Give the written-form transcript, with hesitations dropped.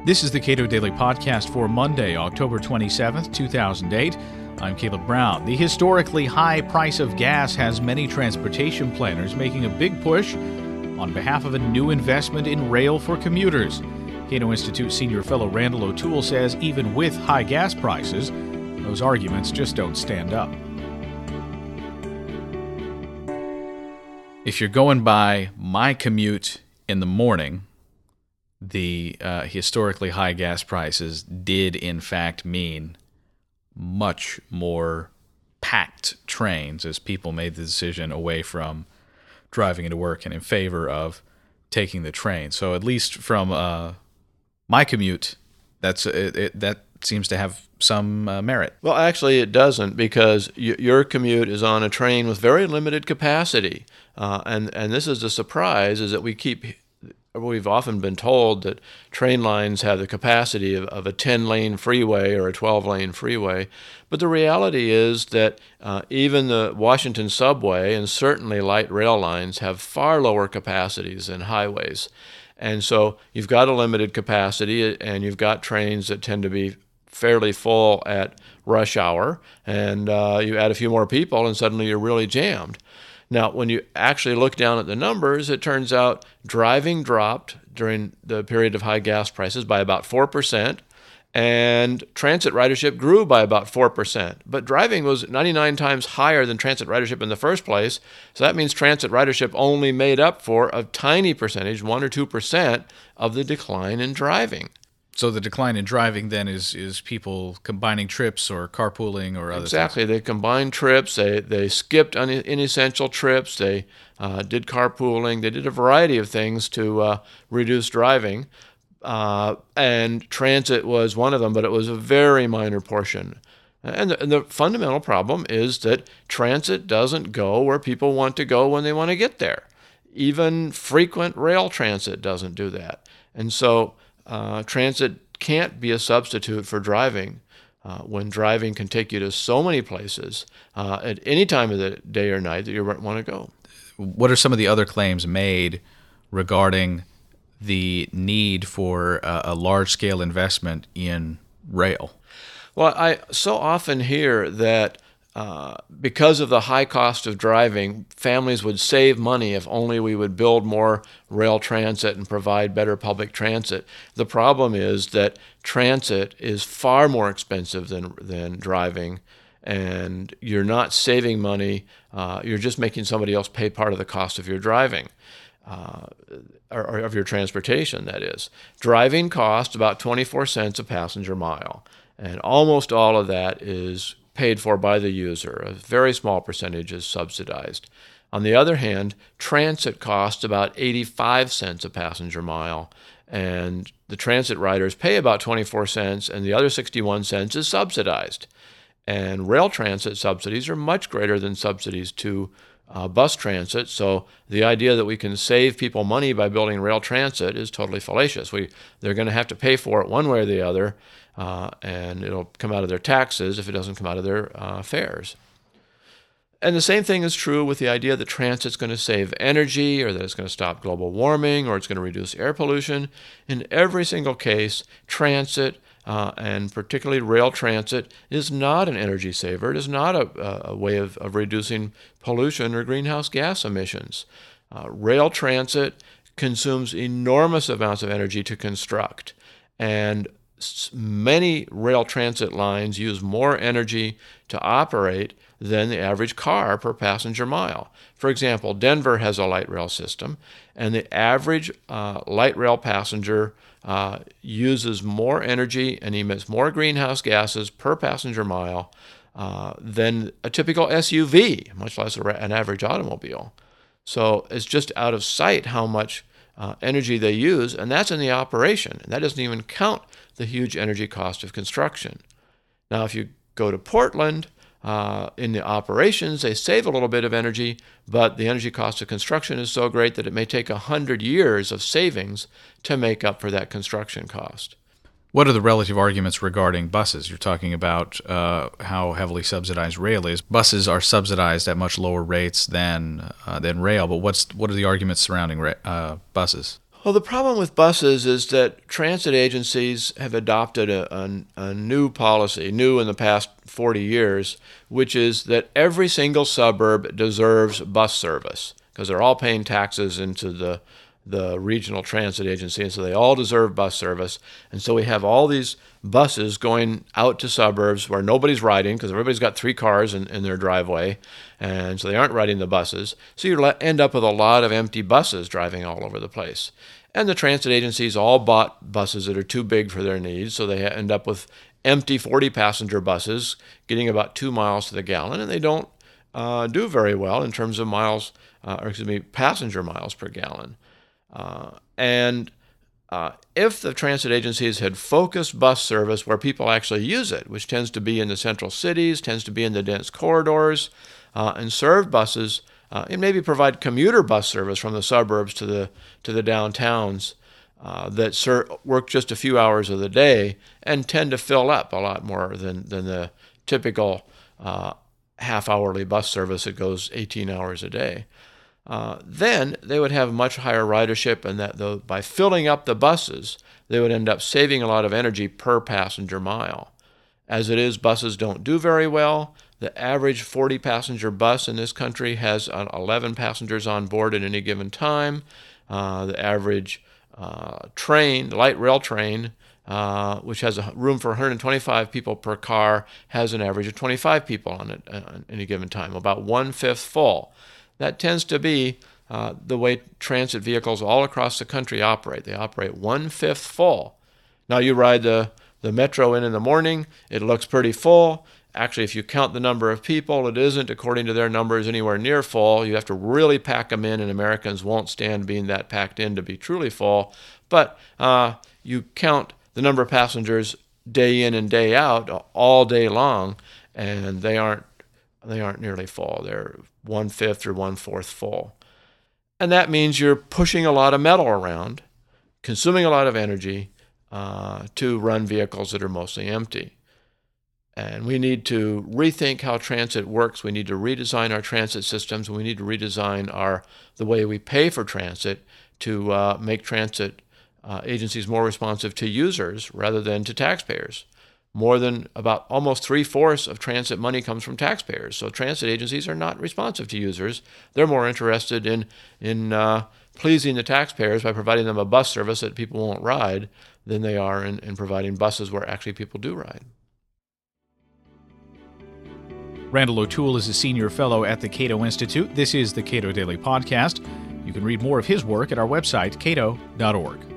This is the Cato Daily Podcast for Monday, October 27th, 2008. I'm Caleb Brown. The historically high price of gas has many transportation planners making a big push on behalf of a new investment in rail for commuters. Cato Institute senior fellow Randall O'Toole says even with high gas prices, those arguments just don't stand up. If you're going by my commute in the morning, the historically high gas prices did in fact mean much more packed trains as people made the decision away from driving into work and in favor of taking the train. So at least from my commute, that seems to have some merit. Well, actually, it doesn't, because your commute is on a train with very limited capacity, and this is a surprise. Is that we've often been told that train lines have the capacity of a 10-lane freeway or a 12-lane freeway, but the reality is that even the Washington subway and certainly light rail lines have far lower capacities than highways. And so you've got a limited capacity, and you've got trains that tend to be fairly full at rush hour, and you add a few more people and suddenly you're really jammed. Now, when you actually look down at the numbers, it turns out driving dropped during the period of high gas prices by about 4%, and transit ridership grew by about 4%. But driving was 99 times higher than transit ridership in the first place, so that means transit ridership only made up for a tiny percentage, 1 or 2%, of the decline in driving. So the decline in driving then is people combining trips or carpooling or other Exactly. things? They combined trips. They skipped inessential trips. They did carpooling. They did a variety of things to reduce driving. And transit was one of them, but it was a very minor portion. And the fundamental problem is that transit doesn't go where people want to go when they want to get there. Even frequent rail transit doesn't do that. And so transit can't be a substitute for driving when driving can take you to so many places at any time of the day or night that you want to go. What are some of the other claims made regarding the need for a large-scale investment in rail? Well, I so often hear that because of the high cost of driving, families would save money if only we would build more rail transit and provide better public transit. The problem is that transit is far more expensive than driving, and you're not saving money. You're just making somebody else pay part of the cost of your driving, or of your transportation, that is. Driving costs about 24 cents a passenger mile, and almost all of that is paid for by the user. A very small percentage is subsidized. On the other hand, transit costs about 85 cents a passenger mile, and the transit riders pay about 24 cents, and the other 61 cents is subsidized. And rail transit subsidies are much greater than subsidies to bus transit, so the idea that we can save people money by building rail transit is totally fallacious. They're going to have to pay for it one way or the other, and it'll come out of their taxes if it doesn't come out of their fares. And the same thing is true with the idea that transit's going to save energy, or that it's going to stop global warming, or it's going to reduce air pollution. In every single case, transit, and particularly rail transit, is not an energy saver. It is not a way of reducing pollution or greenhouse gas emissions. Rail transit consumes enormous amounts of energy to construct, and many rail transit lines use more energy to operate than the average car per passenger mile. For example, Denver has a light rail system, and the average light rail passenger uses more energy and emits more greenhouse gases per passenger mile than a typical SUV, much less an average automobile. So it's just out of sight how much energy they use, and that's in the operation. And that doesn't even count the huge energy cost of construction. Now, if you go to Portland, in the operations, they save a little bit of energy, but the energy cost of construction is so great that it may take 100 years of savings to make up for that construction cost. What are the relative arguments regarding buses? You're talking about how heavily subsidized rail is. Buses are subsidized at much lower rates than rail, but what are the arguments surrounding buses? Well, the problem with buses is that transit agencies have adopted a new policy, new in the past 40 years, which is that every single suburb deserves bus service because they're all paying taxes into the regional transit agency, and so they all deserve bus service. And so we have all these buses going out to suburbs where nobody's riding because everybody's got 3 cars in their driveway, and so they aren't riding the buses. So you end up with a lot of empty buses driving all over the place. And the transit agencies all bought buses that are too big for their needs, so they end up with empty 40-passenger buses getting about 2 miles to the gallon, and they don't do very well in terms of passenger miles per gallon. If the transit agencies had focused bus service where people actually use it, which tends to be in the central cities, tends to be in the dense corridors, and served buses, and maybe provide commuter bus service from the suburbs to the downtowns that work just a few hours of the day and tend to fill up a lot more than the typical half-hourly bus service that goes 18 hours a day. Then they would have much higher ridership, and by filling up the buses, they would end up saving a lot of energy per passenger mile. As it is, buses don't do very well. The average 40-passenger bus in this country has 11 passengers on board at any given time. The average light rail train, which has room for 125 people per car, has an average of 25 people on it at any given time, about 1/5 full. That tends to be the way transit vehicles all across the country operate. They operate 1/5 full. Now you ride the metro in the morning, it looks pretty full. Actually, if you count the number of people, it isn't, according to their numbers, anywhere near full. You have to really pack them in, and Americans won't stand being that packed in to be truly full. But you count the number of passengers day in and day out all day long, and they aren't nearly full. They're 1/5 or 1/4 full. And that means you're pushing a lot of metal around, consuming a lot of energy to run vehicles that are mostly empty. And we need to rethink how transit works. We need to redesign our transit systems. We need to redesign the way we pay for transit to make transit agencies more responsive to users rather than to taxpayers. More than about almost 3/4 of transit money comes from taxpayers. So transit agencies are not responsive to users. They're more interested in pleasing the taxpayers by providing them a bus service that people won't ride than they are in providing buses where actually people do ride. Randall O'Toole is a senior fellow at the Cato Institute. This is the Cato Daily Podcast. You can read more of his work at our website, cato.org.